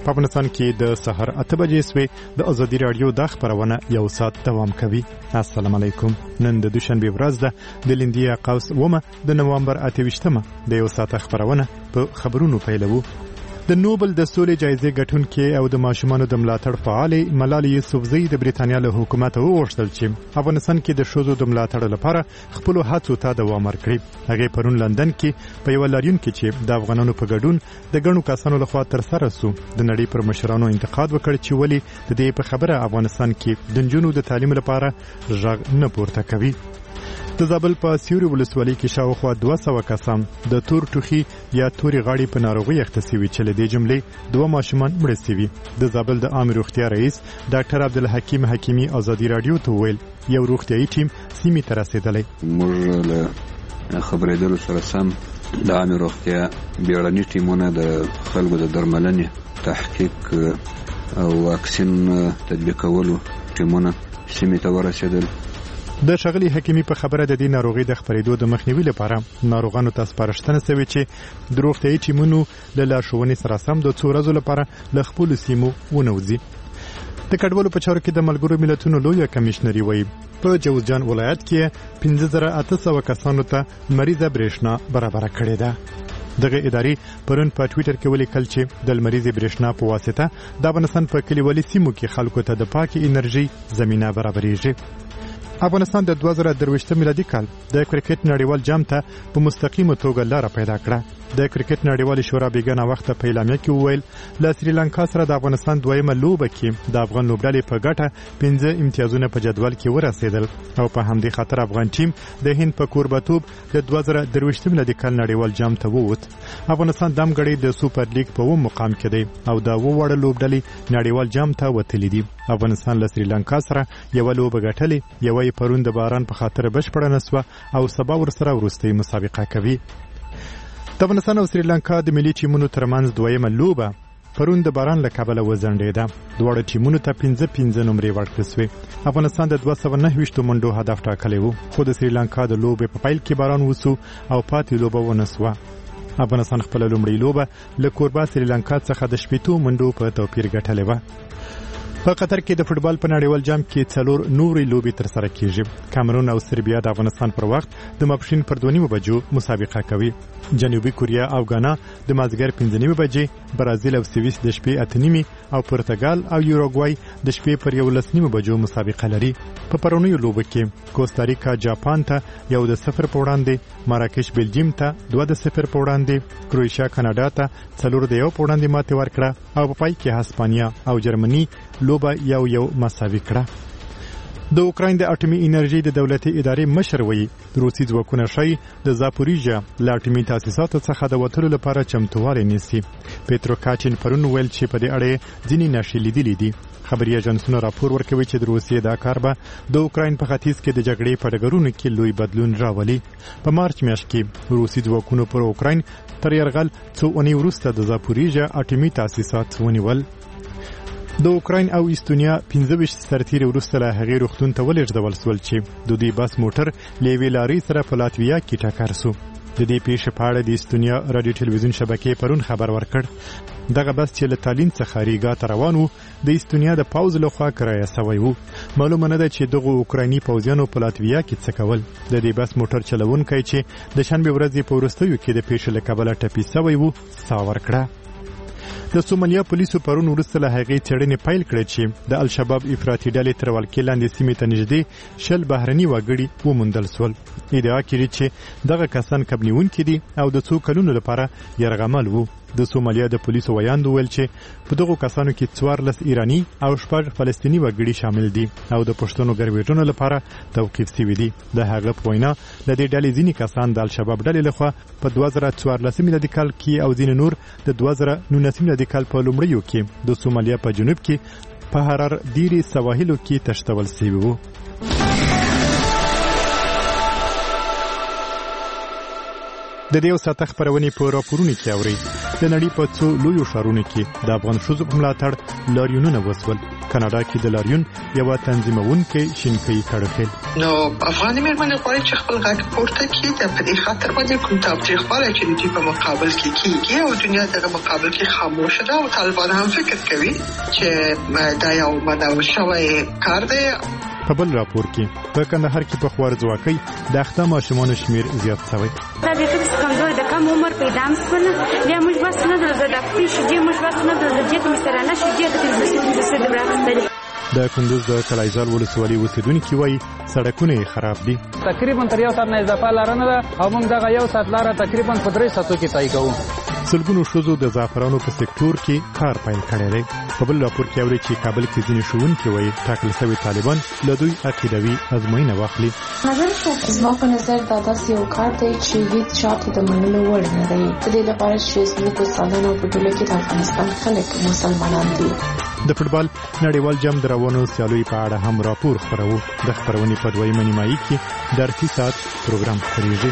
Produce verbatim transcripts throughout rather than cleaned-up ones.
په افغانستان کې د سحر اته بجې سوې د ازادي رادیو د خبرونه یو ساعت دوام کوي. السلام علیکم. نن د دوشنبه ورځ ده د لیندیا قوس ومه د نوامبر اته ویشتمه د یو ساعت خبرونه په خبرونو پیلوو. د نوبل د سولې جایزې ګټونکې او د ماشومانو د ملاتړ فعال ملالۍ یوسفزۍ د بریتانیا له حکومت وغوښتل چې افغانستان کې د ښځو د ملاتړ لپاره خپل هڅو ته دوام ورکړي. هغه پرون لندن کې په یو لاریون کې چې د افغانانو په ګډون د ګڼو کسانو لخوا تر سره سو د نړۍ پر مشرانو انتقاد وکړ چې ولې د دې په خبره افغانستان کې د نجونو د تعلیم لپاره غږ نه پورته کوي. د زابل په سیوري ولسوالۍ کې شاوخوا دوه سوه کسان د تور ټوخي یا تورې غاړې په ناروغۍ اخته شوي چې له دې جملې دوه ماشومان مړه شوي. د زابل د عامه روغتیا رئیس ډاکټر عبدالحکیم حکیمي ازادي رادیو ته وویل یو روغتیايي ټیم سیمې ته رسېدلی. موږ له خبرېدلو سره سم د عامه روغتیا بیړني ټیمونه د خلکو د درملنې تحقیق او واکسین تطبیقولو ټیمونه سیمې ته ورسېدل. د ښاغلي حکیمي په خبره د دې ناروغۍ د خپرېدو د مخنیوي لپاره ناروغانو ته سپارښتنه شوې چې د روغتیايي ټیمونو له لارښوونې سره سم د څو ورځو لپاره له خپلو سیمو ونوځي. د کډوالو په چارو کې د ملګرو ملتونو لویه کمیشنري وایي په جوزجان ولایت کې پنځه زره اته سوه کسانو ته مریضه برېښنا برابره کړې ده. دغه ادارې پرون په ټویټر کې ولیکل چې د لمریزې برېښنا په واسطه د افغانستان په کلیوالي سیمو کې خلکو ته د پاکې انرژي زمینه برابرېږي. افغانستان د دوه زره درویشتم میلادي کال د کرکټ نړیوال جام ته په مستقیمه توګه لاره پیدا کړه. د کرکټ نړیوال شورا بیګانه وخت په اعلامیه کې وویل له سریلانکا سره د افغانستان دویمه لوبه کې د افغان لوبډلې په ګټه پنځه امتیازونه په جدول کې ورسېدل او په همدې خاطر افغان ټیم د هند په کوربتوب د دوه زره درویشتم میلادي کال نړیوال جام ته ووت. افغانستان دم غړي د سوپر لیګ په اووم مقام کې دی او د وړ لوبډلې نړیوال جام ته وتلې دي. افغانستان له سریلانکا سره یو لوبه ګټلې یو پرون د باران په خاطر بشپړه نسوه او سبا ورسره وروستۍ مسابقه کوي. د افغانستان او سریلانکا د ملي ټیمونو ترمنځ دویمه لوبه پرون د باران له کبله وځنډېده. دواړه ټیمونو ته پنځه پنځه نمرې ورکړل شوې. افغانستان د دوه سوه نهه ویشتو منډو هدف ټاکلی و خو د سریلانکا د لوبې په پیل کې باران وسو او پاتې لوبه ونسوه. افغانستان خپله لومړۍ لوبه له کوربه سریلانکا څخه د شپېتو منډو په توپیر ګټلې وه. په قطر کې د فوټبال په نړیوال جام کې څلور نورې لوبې ترسره کیږي. کامرون او سربیا د افغانستان پر وخت د ماپښین پر دوه نیمو بجو مسابقه کوي. جنوبي کوریا او غانا د مازدیګر پنځه نیمې بجې، برازیل او سویس د شپې اته نیمې او پرتګال او یوروګوای د شپې پر یولس نیمو بجو مسابقه لري. په پرونیو لوبو کې کوستاریکا جاپان ته یو د صفر په وړاندې، مراکش بلجیم ته دوه د صفر په وړاندې، کروشیا کاناډا ته څلور د یو په وړاندې ماتې ورکړه او په پای کې هسپانیا او جرمني لوبه یو یو مساوي کړه. د اوکراین د اټومي انرژي د دولتي ادارې مشر وایي روسي ځواکونه ښایي د زاپوریژیا له اټومي تاسیساتو څخه د وتلو لپاره چمتووالی نیسي. پیترو کاچین پرون ویل چې په دې اړه ځینې نښې لیدلې دي. خبري ایجنسونو راپور ورکوي چې د روسیې دا کار به د اوکراین په ختیځ کې د جګړې په ډګرونو کې لوی بدلون راولي. په مارچ میاشت کې روسي ځواکونو پر اوکراین تر یرغل څو اونۍ وروسته د زاپوریژیا اټومي تاسیسات ونیول. د اوکراین او استونیا پنځه ویشت سرتیري وروسته له هغې روغتون ته ولېږدول شول چې د دوی بس موټر له یوې لارۍ سره په لاتویا کې ټکر سو. د دې پیښې په اړه د استونیا رادیو ټلویزیون شبکې پرون خبر ورکړ. دغه بس چې له تالین څخه ریګا ته روان و د استونیا د پوځ لخوا کرایه سوی و. معلومه نه ده چې دغه اوکرایني پوځیانو په لاتویا کې څه کول. د دې بس موټر چلونکی چې د شنبې ورځې په وروستیو کې د پیښې له کبله ټپي سوی و ساه ورکړه. د سومالیا پولیسو پرون وروسته له هغې څېړنې پیل کړې چې د الشباب افراطي ډلې تر ولکې لاندې سیمې ته نږدې شل بهرني وګړي وموندل شول. ادعا کړې چې دغه کسان کب نیونکي دي او د څو کلونو لپاره یرغمل وو. د سومالیا د پولیسو ویاند وویل چې په دغو کسانو کې څوارلس ایراني او شپږ فلسطیني وګړي شامل دي او د پښتنو ګرویږنو لپاره توقیف شوي دي. د هغه په وینا د دې ډلې ځینې کسان د الشباب ډلې لخوا په دوه زره څوارلس میلادي کال کې او ځینې نور د دوه زره نولس میلادي کال په لومړیو کې د سومالیا په جنوب کې په حرار دیري سواحلو کې تشتول شوي وو. د دې وساته خبرونه په راپورونو کې اوري. د نړۍ په څو لویو ښارونو کې د افغان ښځو په ملاتړ لاریونونه وسول. کاناډا کې د لاریون یو تنظیمونکې شینکي کړخیل. نو افغان مېرمنې غواړي چې خپل غږ پورته کړي د په دې خاطر باندې کوم تاوتریخوالی چې د په مقابل کې کیږي او دنیا دغه مقابل کې خاموشه ده او طالبان هم فکر کوي چې دا یو مداوم شوی کار دی. په بل راپور کې په کندهار کې په خوارځواکۍ د اخته ماشومانو شمیر زیات شوی. دا د ټکس کمزوري د کم عمر پیدا مسونه یا موږ بس نه درځه د خپل شي موږ بس نه درځه چې مثلا نشي چې د تلویزیون د سره برابر د کندوز د کلایزال ولسوالۍ اوسیدونکي وایي سړکونه خراب دي. تقریبا تر یو ساعت نه اضافه لار نه ده او موږ دغه یو ساعت لار تقریبا په درې ساعتو کې طی کوو. سلګونو ښځو د زعفرانو په سکتور کې کار پیل کړی دی. په بل راپور کې اوري چې کابل کې ځینې ښوونکي وایي ټاکل شوي طالبان له دوی عقیدوي ازموینه واخلي. نظر زما په نظر دا داسې یو کار دی چې هیڅ چاته د منلو وړ نه دی. په دې لپاره چې زموږ استادانو په ټوله کې د افغانستان خلک مسلمانان دي. د فوټبال نړیوال جام د روانو سیالیو په اړه هم راپور خپرو. د خپرونې په دویمه نیمایي کې درسي ساعت پروګرام خپریږي.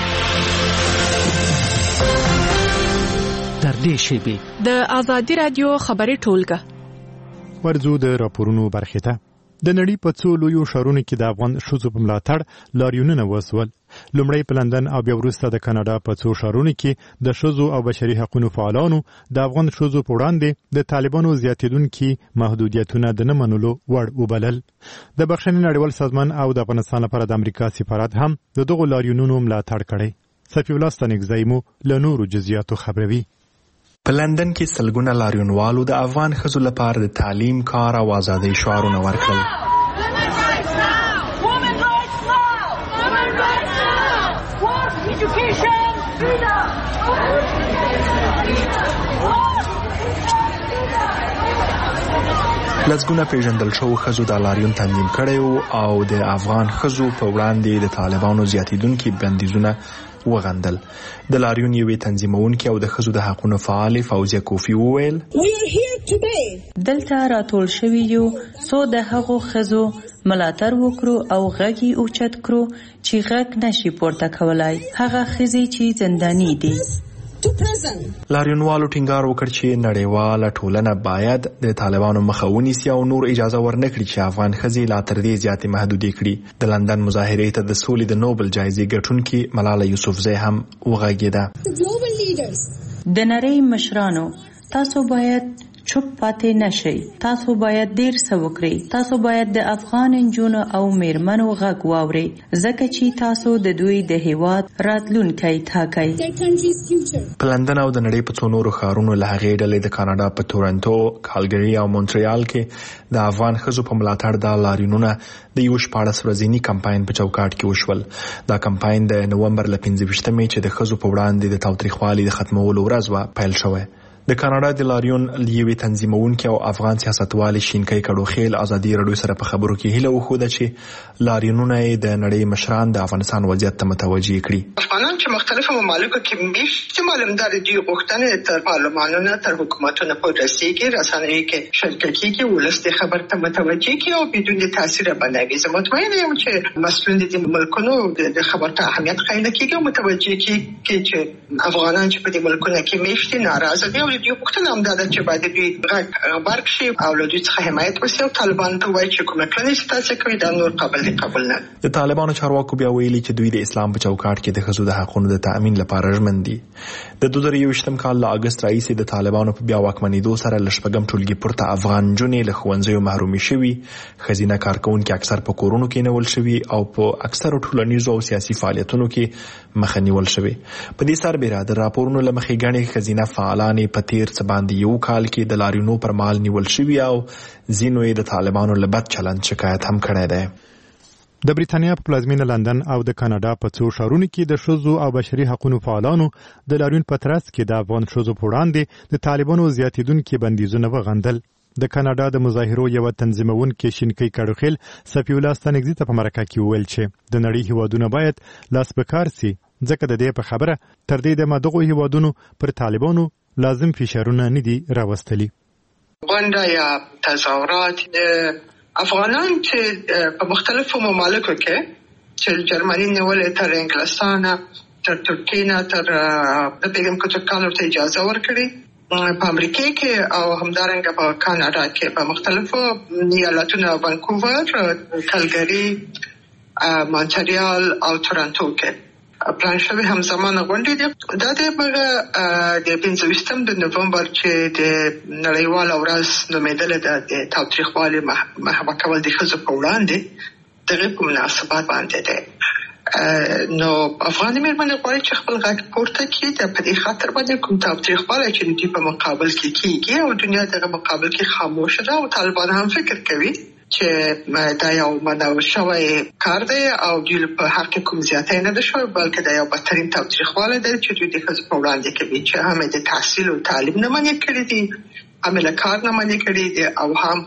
در دې شیبې د آزادي رادیو خبري ټولګه ورځو د راپورونو برخه ته. د نړۍ په څو لویو ښارونو کې د افغان ښځو په ملاتړ لاریونونه وسول. لومړی په لندن او بیا وروسته د کاناډا په څو ښارونو کې د ښځو او بشري حقوقو فعالانو د افغان ښځو په وړاندې د طالبانو زیاتېدونکي محدودیتونه د نه منلو وړ وبلل. د بخښنې نړیوال سازمان او د افغانستان لپاره د امریکا سفارت هم د دغو لاریونونو ملاتړ کړی. صفي الله ستانکزی مو له نورو جزئیاتو خبروي. په لندن کې سلګونه لاریونوالو د افغان ښځو لپاره د تعلیم، کار او ازادۍ شعارونه ورکړل. لسګونه پیژندل شوو ښځو د لاریون تنظیم کړی او د افغان ښځو په وړاندې د طالبانو زیاتېدونکي بندیزونه وغندل. د لاریون یوې تنظیمونکې او د ښځو د حقونو فعالې فوزیه کوفي وویل دلته راټول شوي یو څو د هغو ښځو ملاتړ وکړو او غږ یې اوچت کړو چې غږ نشي پورته کولای، هغه ښځې چې زنداني دي. لاریونوالو ټینګار وکړ چې نړیواله ټولنه باید د طالبانو مخه ونیسي او نور اجازه ورنکړي چې افغان ښځې لا تر دې زیاتې محدودې کړي. د لندن مظاهرې ته د سولې د نوبل جایزې ګټونکې ملاله یوسفزۍ هم وغږېده. د نړۍ مشرانو، تاسو باید چوپ پاتې نشئ. تاسو باید ډیر څه وکړئ. تاسو باید د افغان نجونو او میرمنو غږ واورئ، ځکه چې تاسو د دوی د هیواد راتلونکی ټاکئ. په لندن او د نړۍ په څو نورو ښارونو له هغې ډلې د کاناډا په تورنټو، کالګري او مونټریال کې د افغان ښځو په ملاتړ دا لاریونونه د یو شپاړس ورځني کمپاین په چوکاټ کې وشول. دا کمپاین د نومبر له پنځه ویشتمې چې د ښځو په وړاندې د تاوتریخوالي د ختمولو ورځ وه پیل شوی. د کاناډا د لاریون یوې تنظیمونکې او افغان سیاستوالې شینکي کډوخیل ازادي راډیو سره په خبرو کې هیله وښوده چې لاریونونه د نړۍ مشران د افغانستان وضعیت ته متوجه کړي. افغانان چې مختلفو ممالکو کې میشتي معلومدار دي غوښتنې تر پارلمانونو تر حکومتونو پورې رسیږي، رسنیو کې شرکت کیږي، ولس د خبر ته متوجه کیږي او بدون تاثیر باندې. زه مطمئن یم چې مسؤلین د ملکونو د خبر ته اهمیت قایل کیږي او متوجه کیږي چې افغانان چې په دې ملکونو کې میشتي ناراضه دي او د غوښتنه هم ده چې باید دوی غبرګ شي او له دوی څخه حمایت وشي او طالبان ته وایي چې کومه کړنې چې تاسو کوي دا نور قابل قبول نه. د طالبانو چارواکو بیا ویلي چې دوی د اسلام په چوکاټ کې د ښځو د حقونو د تأمین لپاره ژمن دي. د دوه زره یوویشتم کال له اګست راهیسې د طالبانو په بیا واکمنېدو سره له شپږم ټولګي پورته افغان نجونې له ښوونځیو محرومې شوي، ښځینه کارکوونکي اکثر په کورونو کې نیول شوي او په اکثرو ټولنیزو او سیاسي فعالیتونو کې مخه نیول شوي. په دې سربېره د راپورونو له مخې ګڼې ښځینه فعالانې په تیر څه باندې یو کال کې د لاریونو پر مهال نیول شوي او ځینو یې د طالبانو له بد چلند شکایت هم کړی دی. د بریتانیا په پلازمینه لندن او د کاناډا په څو ښارونو کې د ښځو او بشري حقوقو فعالانو د لاریون په ترڅ کې د افغان ښځو په وړاندې د طالبانو زیاتېدونکي بندیزونه وغندل. د کاناډا د مظاهرو یو تنظیمونکې شینکي کډوخیل صفي الله ستانکزی ته په مرکه کې وویل چې د نړۍ هیوادونه باید لاس په کار سي، ځکه د دې په خبره تر دې د دغو هیوادونو پر طالبانو لازم فشارونه نه دي راوستلي. غونډه یا تظاهرات افغانان چې په مختلفو ممالکو کې چې جرمني نیولې تر انګلستان تر ترکیه تر د پیغام کتابونو ته اجازه ورکړي په امریکا کې او همدارنګه په کاناډا کې په مختلفو ایالتونو وانکوور، کلګری، مونټریال او تورنټو کې پلان شوی همزمانه غونډې دي. دا د بغه د پنځوستم د نومبر چې د نړیوال ورځ نومېدل د تاوتریخوالي محوه کول د ښځو په وړاندې دغه په مناسبت باندې ده. نو افغان مېرمنې غواړي چې خپل غږ پورته کړي د په دې خاطر باندې کوم تاوتریخوالی چې د دوی په مقابل کې کېږي او دنیا دغه مقابل کې خاموشه ده او طالبان هم فکر کوي چې دا یو منو شوی کار دی او دوی په حق کوم زیاتی نه ده شوی، بلکې دا یو بدترین تاوتریخوالی دی چې دوی د ښځو په وړاندې کوي چې هم د تحصیل او تعلیم نه منع کړي دي، هم له کار نه منع کړي دي او هم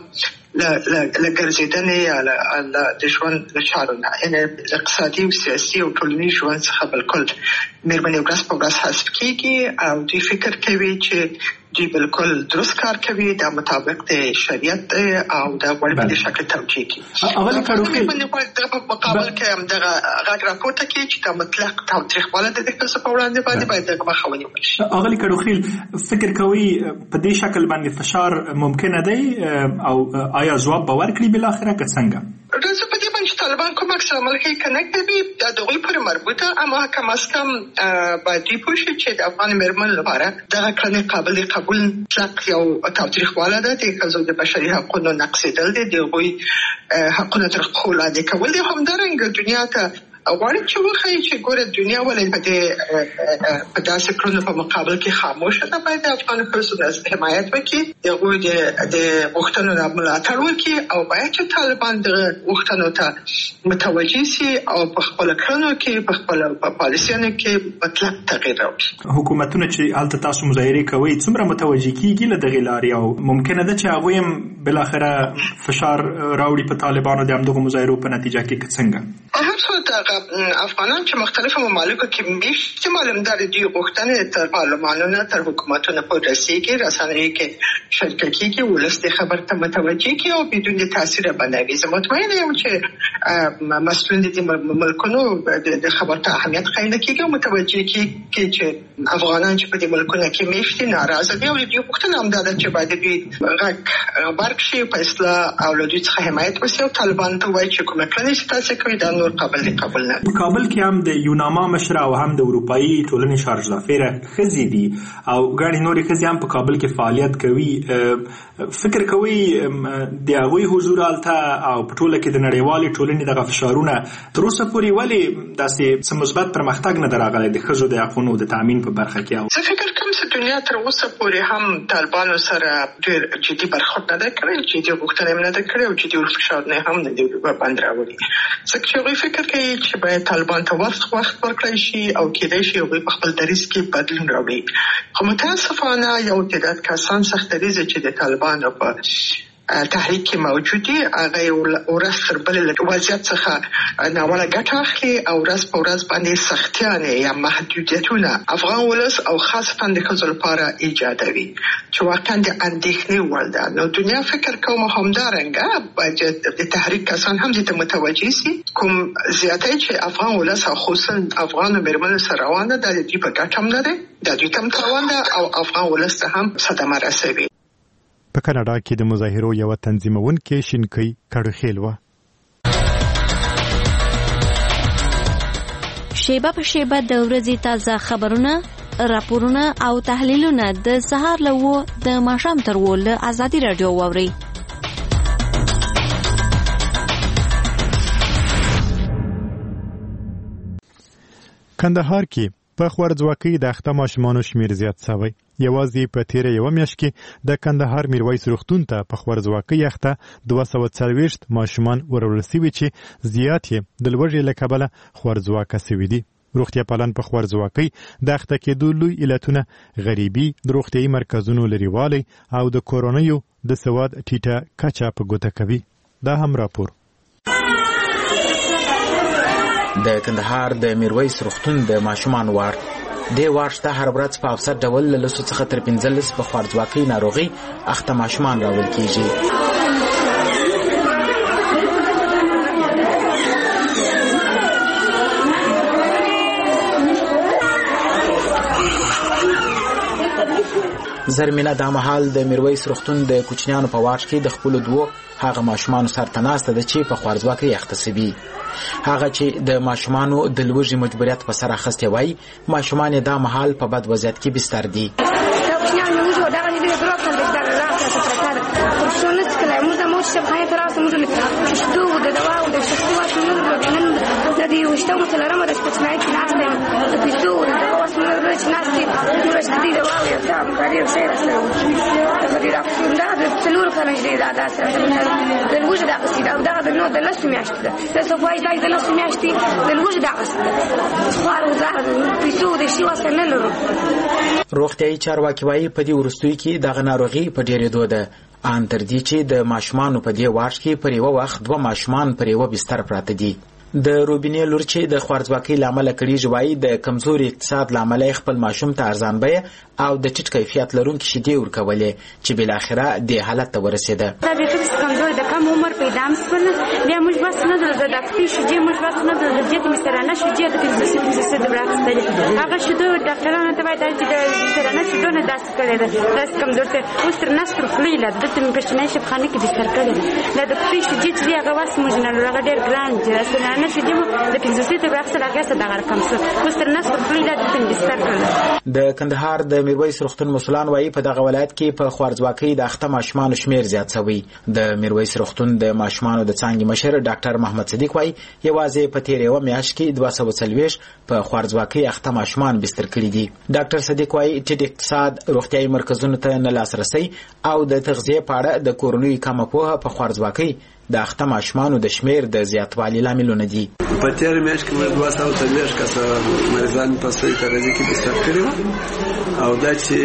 له ګرځېدنې یا د ژوند له چارو نه، یعنې اقتصادي او سیاسي او ټولنیز ژوند څخه بالکل مېرمنې ورځ په ورځ حذف کېږي او دوی فکر کوي چې دوی بالکل درست کار کوي، دا مطابق د شریعت او د غوړ په شکل توجیه کوي. اول کاروخیل په مقابل کې هم دغه غږ راپورته کوي چې دا مطلق تاوتریخوالی د ښځو په وړاندې باندې باید دغه مخه ونیول شي. اغلې کاروخیل فکر کوي په دې شکل باندې فشار ممکنه دی او آیا ځواب به ورکړي بالاخره که څنګه؟ زه په دې باندې طالبان کوم عکس العمل کوي که نه کوي دا د هغوی پورې مربوطه، اما کم از کم باید دوی پوه شي چې د افغان مېرمنو لپاره دغه کړنې قابل قبول مطلق یو تاوتریخوالی ده، د ښځو د بشري حقونو نقضېدل دي، د هغوی حقونه تر پښو لاندې کول دي. همدارنګه دنیا ته غواړي چې وښایي چې ګوره دنیا ولې په دې په داسې کړنو په مقابل کې خاموشه ده. باید د افغان ښځو حمایت وکړي، د هغوی د غوښتنو نه ملاتړ وکړي او باید چې طالبان دغه غوښتنو ته متوجه سي او په خپلو کړنو کې په خپلو پالیسیانو کې مطلق تغییر راوړي. حکومتونه چې هلته تاسو مظاهرې کوئ څومره متوجه کېږي له دغې لارې او ممکنه ده چې هغوی هم بالاخره فشار راوړي په طالبانو د همدغو مظاهرو په نتیجه کې که څنګه؟ هر څه افغانان چې مختلفو ممالکو کې میشتي معلومدار دي غوښتنې تر پارلمانونو تر حکومتونو پورې رسېږي، رسنیو کې شریکه کېږي، ولس دې خبر ته متوجه کړي او بدون د تاثیر باندې. زه مطمئنه یم چې مسؤلین دي ملکونو د خبر ته اهمیت قایل کېږي او متوجه کېږي چې افغانان چې په دې ملکونو کې میشتي ناراضه دي او دوی غوښتنه هم دا ده چې باید دوی غږ غبرګ شي په اصلاح او له دوی څخه حمایت وشي او طالبان ته وایي چې کومه کړنې چې تاسې کوئ دا نور قابل دی قبول نه. په کابل کې هم د یوناما مشره او هم د اروپایي ټولنې شارج دافیره ښځې دي او ګڼې نورې ښځې هم په کابل کې فعالیت کوي. فکر کوي د هغوی حضور هلته او په ټوله کې د نړیوالې ټولنې دغه فشارونه تر اوسه پورې ولې داسې څه مثبت پرمختګ نه دی راغلی د ښځو د حقونو د تامین په برخه کې؟ زه فکر کوم چې دنیا تر اوسه پورې هم طالبانو سره ډېر جدي برخورد نه دی کړی، جدي غوښتنې هم نه دی کړی او جدي فشارونه هم نه دي باندې راوړي. ځکه چې هغوی فکر کوي چې باید طالبان ته وخت وخت ورکړی شي او کېدای شي هغوی په خپل دریځ کې بدلون راوړي. خو متاسفانه یو تعداد کسان سخت دریځه چې د طالبانو په تحریک کې موجود دي هغه ورځ تر بلې له وضعیت څخه ناوړه ګټه اخلي او ورځ په ورځ باندې سختیانې یا محدودیتونه افغان ولس او خاصتا د ښځو لپاره ایجادوي چې واقعا د اندېښنې وړ ده. نو دنیا فکر کوم همدارنګه باید د تحریک کسان هم دې ته متوجه سي کوم زیاتی چې افغان ولس او خصوصا افغان مېرمنو سره روانه ده د دوی په ګټه هم نه دی، د دوی ته هم تاوان ده او افغان ولس ته هم صدمه رسوي. په کاناډا کې د مظاهرو یو تنظیمونکې شینکۍ کړخېل و. شیبه په شیبه د ورځې تازه خبرونه، راپورونه او تحلیلونه د سهار له و د ماښام تر و له ازادي راډیو واورئ. کندهار کې په خوارځواکۍ د اخته ماشومانو شمیر زیات شوی. یوازې په تیره یوه میاشت کې د کندهار میرویس روغتون ته په خوارځواکۍ اخته دوه سوه څلوېښت ماشومان وروړل شوي چې زیات یې د لوږې له کبله خوارځواکه شوي دي. روغتیا پالان په خوارځواکۍ د اخته کېدو لوی علتونه غریبي، د روغتیایي مرکزونو لرېوالی او د کورنیو د سواد ټیټه کچه په ګوته کوي. دا هم راپور. د کندهار د میرویس روغتون د ماشومان وارد د وارد ته هر ورځ په افسر ډول له لسو څخه تر پنځلس په خوارځواکۍ ناروغي اخته ماشومان راوړل کیږي. زرمینه دا مهال د میرویس روغتون د کوچنیانو په واټ کې د خپلو دوو هغه ماشومانو سره تناسته ده چې په خوارځواکۍ اختصبي. هغه چې د ماشومانو د لوږې مجبوریت په سر اخیستی وای، ماشومان یې دا مهال په بد وضعیت کې بستر دي. روغتیایي چارواکي وایي په دې وروستیو کې دغه ناروغي په ډېرېدو ده، ان تر دې چې د ماشومانو په دې واټ کې پر یوه وخت دوه ماشومان پر یوه بستر پراته دي. د روبینې لور چې د خوارځواکۍ له امله کړېږي وایي د کمزوري اقتصاد له امله خپل ماشوم ته ارزان بیه او د ټیټ کیفیت لرونکي شیدې ورکولې چې بالاخره دې حالت ته ورسېده. دا بیخي کمزوري د کم عمر پیدا م شول، بیا موږ بس نه درلوده د اکسي شیدې موږ بس نه درلوده جدي مې سره نه شیدې د پنځوسې پنځوسې د راخیستلې هغه شیدو ډاکټرانو ته وایي چې د سره نه شیدو نه داسې کړې ده، داسې کمزورتیا اوس تر نستر خولې له دلته مې پښتني شفخانه کې بستر کړې ده. دا د اکسي شیدې چې دی هغه وس موږ نه لرو، هغه ډېر ګران دی. سره نه شیدې مو د پنځوسې ته راخیستل هغه څه دغه رقم شو، اوس تر نستر خولې له دلته مې بستر کړل. د کندهار د میرویس روغتون مسؤلان وایي په دغه ولایت کې په خوارځواکۍ د اخته ماشومانو شمیر زیات شوی. د میرویس روغتون د ماشومانو د څانګې مشر ډاکټر محمد صدیق وایي یوازې په تېره یوه میاشت کې دوه سوه څلوېښت په خوارځواکۍ اخته ماشومان بستر کړي دي. ډاکټر صدیق وایي ټیټ اقتصاد، روغتیایي مرکزونو ته نه لاسرسی او د تغذیې په اړه د کورنیو کمه پوهه په خوارځواکۍ د اخته ماشومانو د شمیر د زیاتوالي لاملونه دي. په تېره میاشت کې موږ دوه سوه څلوېښت کسه مریضان په صحي تغذیې کې بستر کړي وو، او دا چې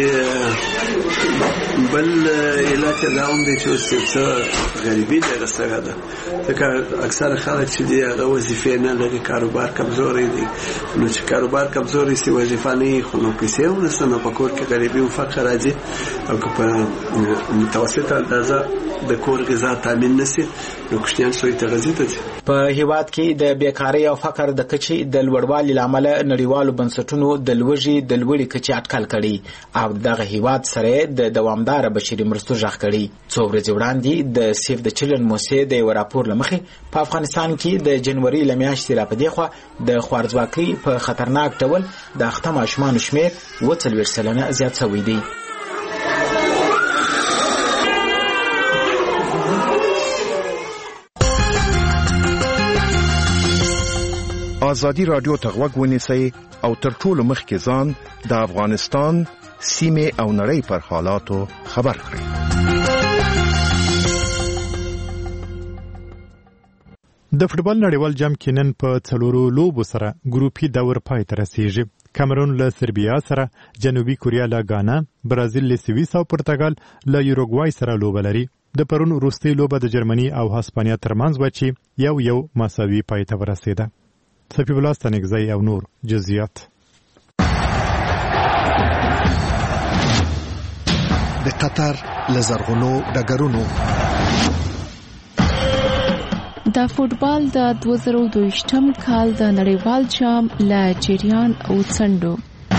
بل علت دا هم دی چې اوس څه غریبي ډېره سوې ده، ځکه اکثره خلک چې دي هغه وظیفې نه لري، کاروبار کمزوری دی. نو چې کاروبار کمزوری سي، وظیفه نه وي خو نو پیسې هم نشته، نو په کور کې غریبي او فقر راځي، او که په متوسطه اندازه د کور غذا تامین نشي نو کوچنیان صحي تغذیې ته ځي. په هیواد کې د بیکارۍ او فقر د کچې د لوړوالي له امله نړیوالو بنسټونو د لوږې د لوړې کچې اټکل کړي او دغه هیواد سره د دوامداره بشري مرستو غږ کړي. څو ورځې وړاندې د سیف د چلن موسسې د یو راپور له مخې په افغانستان کې د جنوري له میاشتې را په دې خوا د خوارځواکۍ په خطرناک ډول د اخته ماشومانو شمېر اووه څلوېښت سلنه زیات شوی دی. ازادي رادیو ته غوږ ونیسئ او تر ټولو مخکې ځان د افغانستان سیمې او نړۍ پر حالاتو خبر کړئ. د فوټبال نړیوال جام کې نن په څلورو لوبو سره ګروپي دور پای ته رسیږي. کامرون له سربیا سره، جنوبي کوریا له غانا، برازیل له سویس او پرتګال له یوروګوای سره لوبه لري. د پرون وروستۍ لوبه د جرمني او هسپانیا ترمنځ و چې یو یو مساوي پای ته ورسېده. صفی الله ستانکزی او نور جزئیات. د قطر لزرغونو ډګرونو د فوټبال د دوه زره دویشتم کال د نړیوال جام له جریان او څنډو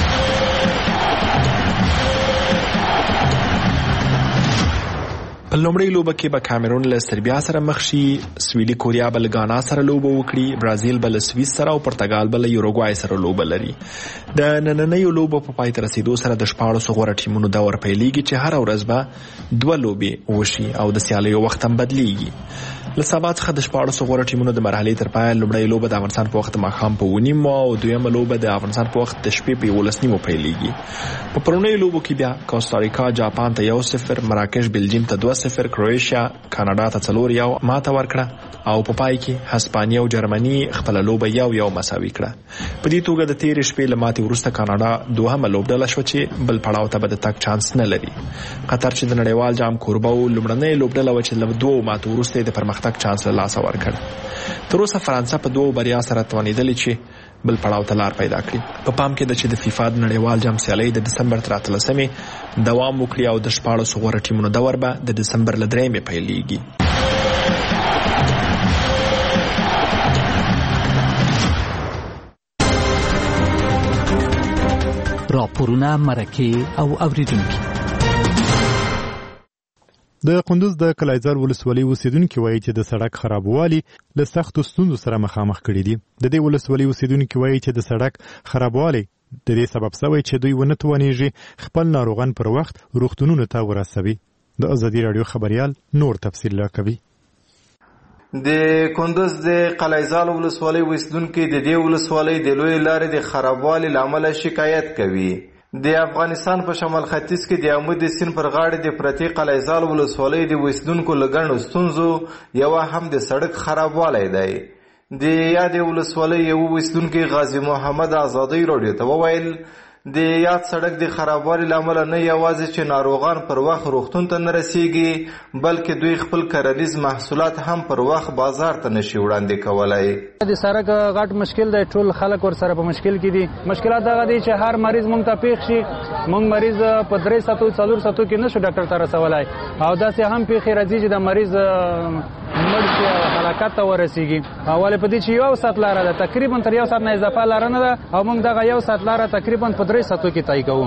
په لومړۍ لوبه کې به کامرون له سربیا سره مخ شي، سویلي کوریا به له غانا سره لوبه وکړي، برازیل به له سویس سره او پرتګال به له یوروګوای سره لوبه لري. د نننیو لوبو په پای ته رسیدو سره د شپاړسو غوره ټیمونو دور پیلېږي چې هره ورځ به دوه لوبې وشي او د سیالیو وخت هم بدلیږي. له سبا څخه د شپاړسو غوره ټیمونو د مرحلې تر پایه لومړۍ لوبه د افغانستان په وخت ماښام په اوه نیمو او دویمه لوبه د افغانستان په وخت د شپې په یولس نیمو پیلېږي. په پرونیو لوبو کې بیا کوستاریکا جاپان ته یو صفر، مراکش بلجیم ته دوه صفر، کروشیا کاناډا ته څلور یو ماته ورکړه او په پای کې هسپانیا او جرمني خپل لوبه یو یو مساوي کړه. په دې توګه د تیرې شپې له ماتې وروسته کاناډا دوهمه لوبډله شوه چې بل پړاو ته به د تګ چانس نه لري. قطر چې د نړیوال جام کوربه و لومړنۍ لوبډله وه چې له دوو ماتو وروسته د پرمختګ چانس له لاسه ورکړ. تر اوسه فرانسه په دوو بریا سره توانېدلې چې بل پړاو ته لار پیدا کړي. په پام کې ده چې د فیفا د نړیوال جام سیالۍ د دسمبر تر اتلسمې دوام وکړي او د شپاړسو غوره ټیمونو دور به د دسمبر له درېیمې پیلېږي. راپورونه، مرکې او اوریدونکي د قندوز د کلایزال ولسوالۍ اوسیدونکي وایي چې د سړک خرابوالي له سختو ستونزو سره مخامخ کړي دي. د دې ولسوالۍ اوسیدونکي وایي چې د سړک خرابوالي د دې سبب شوی چې دوی ونه توانیږي خپل ناروغان پر وخت روغتونونو ته ورسوي. د ازادي راډیو خبريال نور تفصیل راکوي. د کندوز د قلعهزال ولسوالۍ اوسیدونکي د دې ولسوالۍ د لوی لارې د خرابوالي له امله شکایت کوي. د افغانستان په شمال ختیځ کې د عمود سیند پر غاړه د پرتې قلعهزال ولسوالۍ د اوسیدونکو له ګڼو ستونزو یوه هم د سړک خرابوالی دی. د یادې ولسوالۍ یو اوسیدونکي غازي محمد ازادۍ راډیو ته وویل د یاد سړک د خرابوالي له امله نه یوازې چې ناروغان پر وخت روغتون ته نه رسیږي بلکې دوی خپل کرنیز محصولات هم پر وخت بازار ته نشي وړاندې کولی. د سړک غټ مشکل دی، ټول خلک ورسره په مشکل کې دي. مشکلات دغه دی چې هر مریض مونږ ته پیښ شي، مونږ مریض په درې ساعتو څلور ساعتو کې نشو ډاکټر ته رسولی، او داسې هم پیښې راځي چې د مریض مړ شي او هلاکت ته ورسیږي. ولې په دې چې یو ساعت لاره ده، تقریبا تر یو ساعت نه اضافه لاره نه ده، او موږ دغه یو ساعت لاره تقریبا په درې ساعتو کې طی کوو.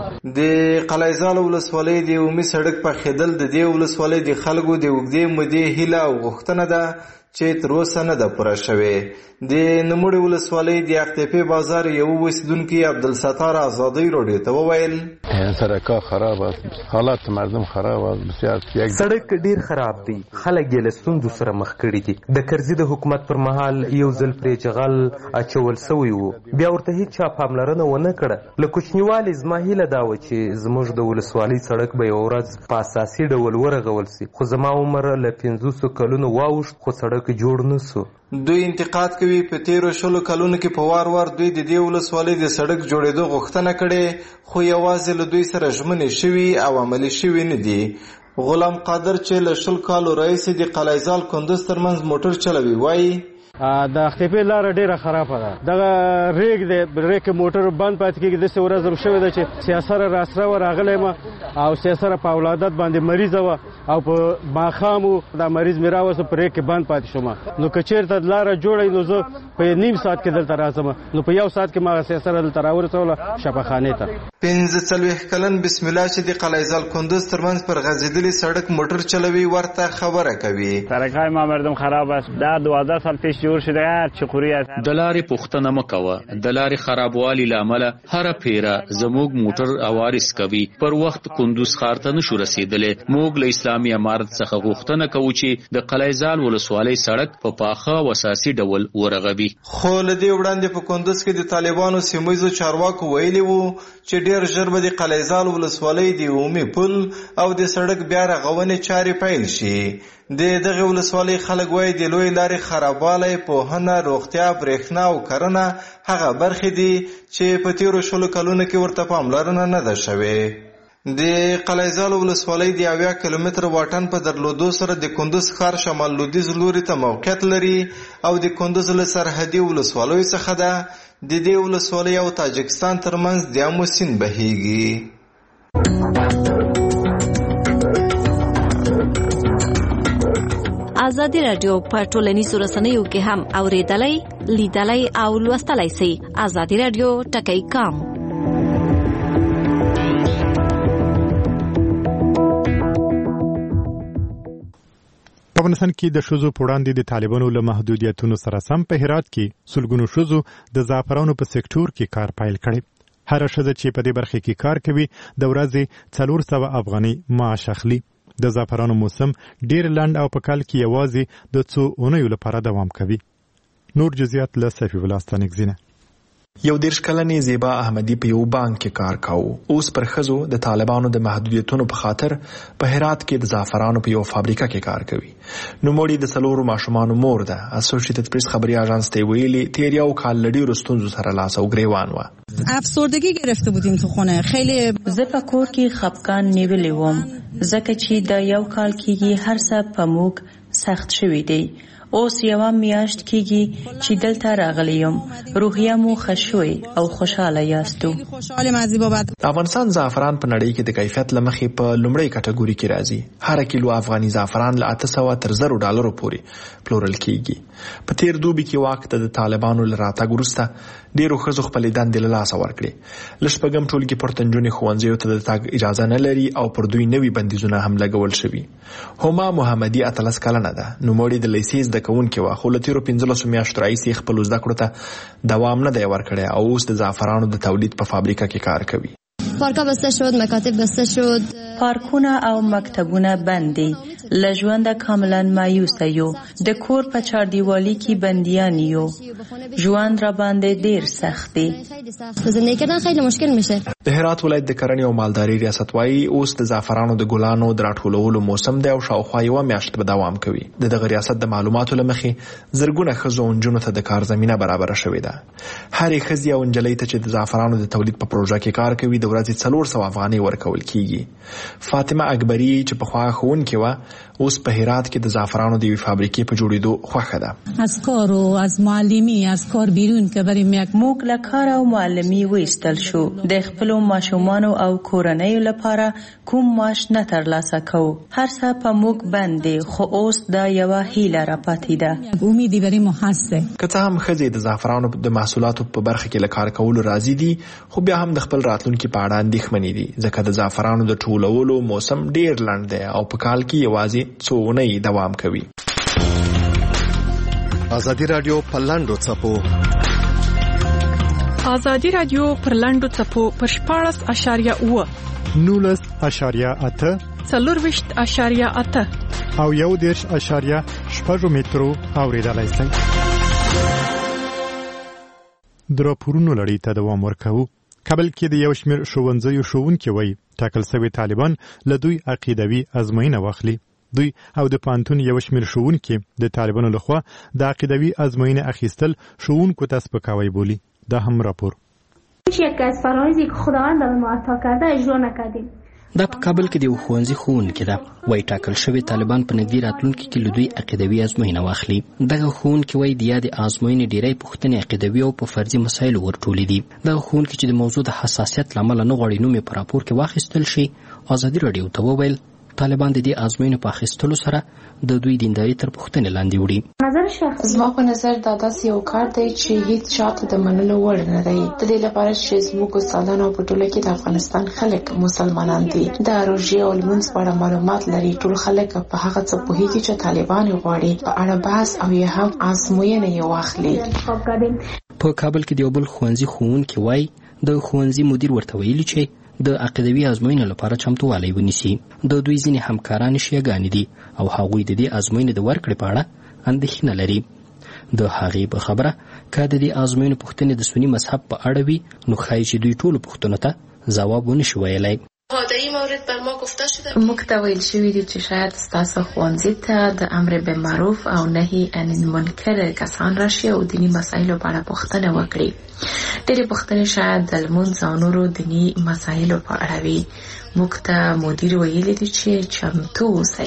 د قلعهزال ولسوالۍ د عمومي سړک پخېدل د دې ولسوالۍ د خلکو د اوږدې مودې هیله او غوښتنه ده چې تر اوسه نه ده پوره شوې. د نوموړې ولسوالۍ د اختیپې بازار یو اوسیدونکي عبدالستار ازادۍ راډیو ته وویل سړکا خراب است، حالات مردم خراب است بسیار. سړک ډیر خراب دی، خلک یې له ستونزو سره مخ کړي دي. د کرزي د حکومت پر مهال یو ځل پرې جغل اچول سوی وو، بیا ورته هیڅ چا پاملرنه ونه کړه. له کوچنیوالي زما هیله دا وه چې زموږ د ولسوالۍ سړک به یوه ورځ په اساسي ډول ورغول سي، خو زما عمر له پنځوسو کلونو واوښت خو سړک جوړ نه سو. دوی انتقاد کوي په تیرو شلو کلونو کې په وار وار دوی د دې ولسوالۍ د سړک جوړېدو غوښتنه کړې، خو یوازې له دوی سره ژمنې شوي او عملي شوي نه دي. غلام قادر چې له شل کالو راهیسې د قلعهزال کندوز ترمنځ موټر چلوي وایي د اختیپې لاره ډیره خرابه ده. دغه ریګ دی، ریګ کې موټر بند پاتې کېږي. داسې ورځ هم شوې ده چې سیاسره راسره وه راغلی یم او سیاسره په اولادت باندې مریضه وه او په ماښام دا مریض مې راوسته په ریګ کې بند پاتې شوم. نو که چېرته لاره جوړه نو زه په نیم ساعت کې دلته راځم، نو په یو ساعت کې ما هغه سیاسره دلته راورسوله شفاخانې ته. پنځه څلوېښت کلن بسم الله چې د قلعهزال کندوز ترمنځ پر غځېدلي سړک موټر چلوي ورته خبره کوي. سړکهای ما مردم خراب است، دا دوازده سال پیش جوړ شده چې خوري د لارې پوښتنه مه کوه. د لارې خرابوالي له امله هره پیره زموږ موټر عوارض کوي، پر وخت کندوز ښار ته نشو رسېدلی. موږ له اسلامي امارت څخه غوښتنه کوو چې د قلعهزال ولسوالۍ سړک په پاخه او اساسي ډول ورغوي. خو له دې وړاندې په کندوز کې د طالبانو سیمه چارواکو ویلي وو چې ډېر ژر به د قلعهزال ولسوالۍ د عمومي پل او د سړک بیا رغونې چارې پیل شي. د دغه ولسوالۍ خلک وایي د لوی لارې خرابوالی، پوهنه، روغتیا، برېښنا او کرنه هغه برخې دي چې په تیرو شلو کلونو کې ورته پاملرنه نه ده شوې. د قلعهزال ولسوالۍ د اویا کیلومتره واټن په درلودو سره د کندوز ښار شمال لویدیځ لوري ته موقعیت لري او د کندوز له سرحدي ولسوالیو څخه ده. د دې ولسوالۍ او تاجکستان ترمنځ د امو سیند بهیږي. ازادي راډیو په ټولنیزو رسنیو کې هم اوریدلای، لیدلای او لوستلای شئ. ازادي راډیو ټکی کام. په افغانستان کې د ښځو په وړاندې د طالبانو له محدودیتونو سره سم په هرات کې سلګونو ښځو د زعفرانو په سکتور کې کار پیل کړی. هر ښځه چې په دې برخه کې کار کوي د ورځې څلور سوه افغانۍ معاش اخلي. د زعفرانو موسم ډیر لنډ او په کال کې یوازې د څو اونیو لپاره دوام کوي. نور جزئیات له صفی الله ستانکزینه. یو دیرش کلنې زیبا احمدی په یو بانک کې کار کاوه. اوس پر ښځو د طالبانو د محدودیتونو په خاطر په هرات کې د زعفرانو په یو فابریکه کې کار کوي. نوموړې د څلورو ماشومانو مور ده. اسوسییټډ پریس خبري اژانس ته ویلي تیر یو کال له ډیرو ستونزو سره لاس او ګریوان و. افسردگی گرفته بودیم تو خونه. خیلی زه په کور کې خپګان نیولې وم ځکه چې د یو کال کېږي هر څه په موږ سخت شوی دی. اوس یوه میاشت کیږي چې دلته راغلی یم. روحیه مو خشوي او خوشاله یاستو. افغانستان زعفران په نړۍ کې د کیفیت له مخې په لومړۍ کټګوري کې راځي. هر کیلو افغاني زعفران له اته سوه تر زرو ډالرو پورې پلورل کیږي. په تیر دوبي کې واک ته د طالبانو له راتګ وروسته ډیرو ښځو خپلې دندې له لاسه ورکړې. له شپږم ټولګي پورته نجونې ښوونځیو ته د تګ اجازه نه لري او پر دوی نوي بندیزونه هم لګول شوي. هما محمدي اتلس کلنه ده. نوموړې د لیسې زده کوونکې وه، خو له تیرو پنځلسو میاشتو راهیسې خپلو زده کړو ته دوام نه دی ورکړی او اوس د زعفرانو د تولید په فابریکه کې کار کوي. پارکا بسته شد، مکاتب بسته شد. پارکونه او مکتبونه بندي. له ژونده کاملا مایوسه یو. د کور په چاردیوالي کې بندیان یو. ژوند را باندې ډیر سخت دی. زندگی کردن خیلی مشکل میشه. د هرات ولایت د کرنې او مالدارۍ ریاست وايي اوس د زعفرانو د ګلانو د راټولولو موسم دی او شاوخوا یوه میاشت به دوام کوي. د دغه ریاست د معلوماتو له مخې زرګونه ښځو او نجونو ته د کار زمینه برابره شوې ده. هرې ښځې او نجلۍ ته چې د زعفرانو د تولید په پروژه کې کار کوي د ورځې څلور سوه افغانۍ ورکول کیږي. فاطمه اکبری چې پخوا ښوونکې وه اوس په هرات کې د زعفرانو د یوې فابریکې په جوړېدو خوښه ده. از کار و از معلمی از کار بیرون که بریم یک موږ له کار او معلمي وایستل شو. د خپلو ماشومانو او کورنیو لپاره کوم معاش نه ترلاسه کوو. هر څه په موږ بند دی، خو اوس دا یوه هیله راپاتې ده. امیدی برای ما هسته. که څه هم ښځې د زعفرانو د محصولاتو په برخه کې له کار کولو راضي دي، خو بیا هم د خپل راتلونکي په اړه اندېښمنې دي، ځکه د زعفرانو د ټولولو موسم ډیر لنډ دی او په کال کې یوازې څو اونۍ دوام کوي. ازادي رادیو په لاندو څپو ازادي رادیو پر لاندو څپو پر شپاړس اشاریه اوه نولس اشاریه اته څلورویشت اشاریه اته او یو دېرش اشاریه شپږ مترو اورېدلای شئ. د راپورونو لړۍ ته دوام ورکوو. کابل کې د یو شمېر ښوونځیو ښوونکي وایي ټاکل سوي طالبان له دوی عقیدوي ازموینه واخلي. دوی او د پانتون یو شمېر ښوونکي د طالبانو لخوا د عقیدوي ازموینه اخیستل ښوونکو ته سپکاوی بولي. دا هم راپور. یکی از فرایضی که خداوند به ما عطا کرده اجرا نکردیم. دا په کابل کې د یو ښوونځي ښوونکي ده. وایي ټاکل شوي طالبان په نږدې راتلونکي کې له دوی عقیدوي ازموینه واخلي. دغه ښوونکي وایي د یادې ازموینې ډېری پوښتنې عقیدوي او په فرضي مسایلو ورټولې دي. دغه ښوونکي چې د موضوع د حساسیت له امله نه غواړي نوم یې په راپور کې واخیستل شي، ازادي راډیو ته وویل طالبان د دې ازموینې په اخیستلو سره د دوی دینداري تر پوښتنې لاندې وړي. زما په نظر دا داسې یو کار دی چې هیڅ چاته د منلو وړ نه دی. د دې لپاره چې زموږ استادان او په ټوله کې د افغانستان خلک مسلمانان دي، د روژې او لمونځ په اړه معلومات لري. ټول خلک په هغه څه پوهېږي چې طالبان غواړي په اړه بحث او یا هم ازموینه یې واخلي. په کابل کې د یو بل ښوونځي ښوونکي وایي د ښوونځي مدیر ورته ویلي چې د عقیدوي ازموینې لپاره چمتووالی ونیسي. د دوی ځینې همکاران شیعهګانې دي او هغوی د دې ازموینې د ورکړې په اړه اندېښنه لري. د هغې په خبره که د دې ازموینې پوښتنې د سني مذهب په اړه وي نو ښایي چې دوی ټولو پوښتنو ته ځواب ونشي ویلی. موږ ته ویل شوي دي چې شاید ستاسو ښوونځي ته د امر بالمعروف او نهي عن المنکر کسان راشي او دیني مسایلو په اړه پوښتنه وکړي. ډېرې پوښتنې شاید د لمونځ او نورو دیني مسایلو په اړه وي. موږ ته مدیر ویلي دي چې چمتو اوسئ.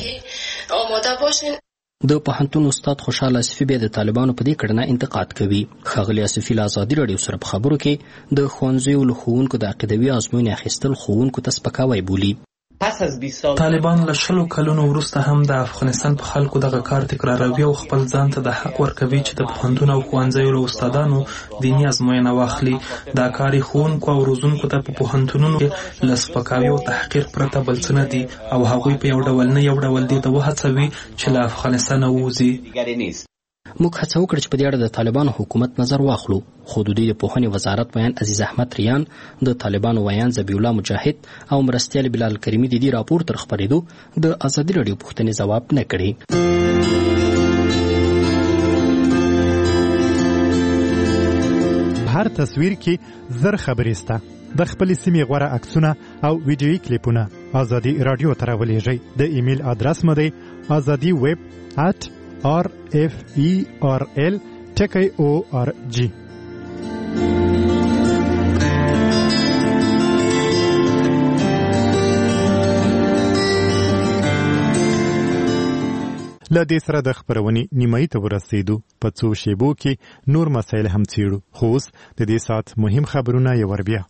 د پوهنتون استاد خوشحال آصفي بیا د طالبانو په دې کړنه انتقاد کوي. ښاغلي آصفي له ازادي راډیو سره په خبرو کې د ښوونځیو له ښوونکو د عقیدوي ازموینې اخیستل ښوونکو ته سپکاوی بولي. طالبان له شلو کلونو وروسته هم د افغانستان په خلکو دغه کار تکراروي او خپل ځان ته د حق ورکوي چې د پوهنتون او ښوونځیو له استادانو دیني ازموینه واخلي. دا کار یې ښوونکو او روزونکو ته په پوهنتونونو کې له سپکاوي او تحقیر پرته بل څه نه دي او هغوی په یو ډول نه یو ډول دې ته وهڅوي چې له افغانستانه ووځي. موږ هڅه وکړه چې په دې اړه د طالبانو حکومت نظر واخلو، خو د دوی د پوهنې وزارت ویان عزیز احمد ریان، د طالبانو ویان ذبیح الله مجاهد او مرستیال بلال کریمي د دې راپور تر خپرېدو د ازادي راډیو پوښتنې ځواب نه کړي. هر تصویر کې زر خبرې سته. د خپلې سیمې غوره عکسونه او ویډیویي کلیپونه ازادي راډیو ته راولېږئ. د ایمیل ادرس مو دی ازادي ویب ات آر اف ای آر ال ټکی او آر جی. له دې سره د خبرونې نیمایي ته ورسېدو. په څو شیبو کې نور مسایل هم څېړو، خو اوس د دې ساعت مهم خبرونه یو ور بیا.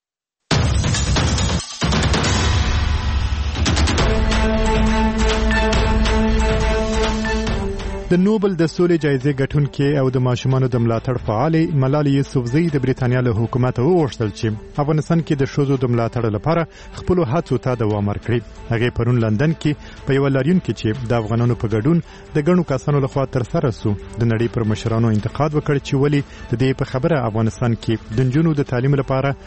د نوبل د سولې جایزې ګټونکې او د ماشومانو د ملاتړ فعالې ملالۍ یوسفزۍ د برېټانیا له حکومت وغوښتل چې افغانستان کې د ښځو د ملاتړ لپاره خپلو هڅو ته دوام ورکړي. هغې پرون لندن کې په یوه لاریون کې چې د افغانانو په ګډون د ګڼو کسانو لخوا ترسره سو د نړۍ پر مشرانو انتقاد وکړ چې ولې د دې په خبره افغانستان کې د نجونو د تعلیم لپاره